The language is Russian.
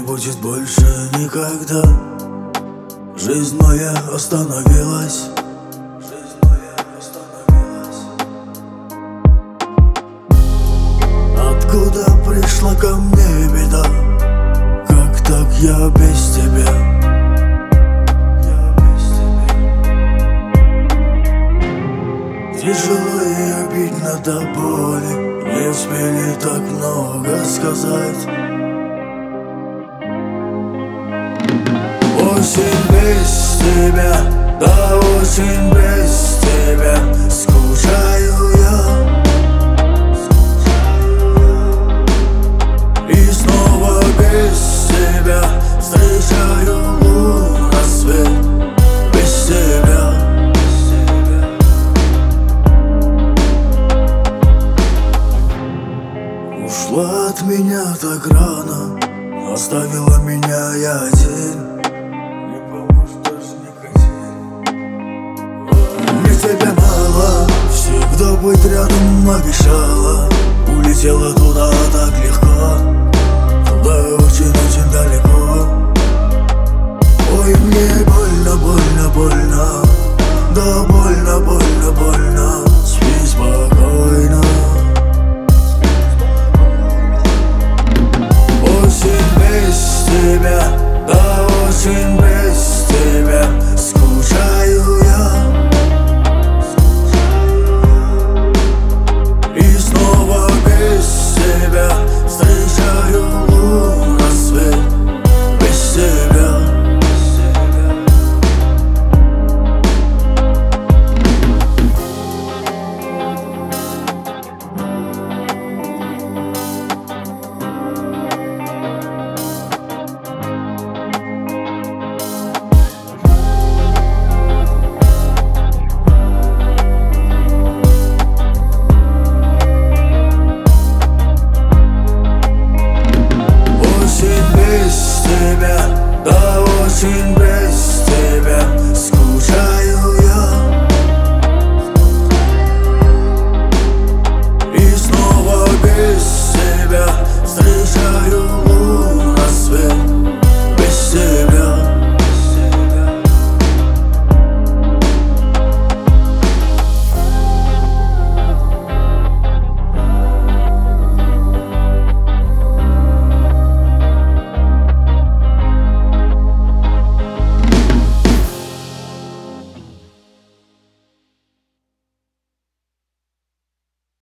будет больше никогда. Жизнь моя остановилась. Откуда пришла ко мне беда? Как так я без тебя? Тяжело и обидно до боли. Не успели так много сказать. Осень без тебя, да осень без тебя. Скучаю я. И снова без тебя встречаю лук, рассвет. Без тебя. Ушла от меня так рано, оставила меня я один. Не поможет даже никотин. Мне тебя мало, всегда быть рядом обещала. Улетела туда так легко, туда очень-очень далеко. Ой, мне больно, больно, больно. Да больно, больно, больно. Спи спокойно. Осень без тебя, да осень без тебя. Скучаю я. И снова без тебя встречаю лук, рассвет. Без тебя. Без тебя, да очень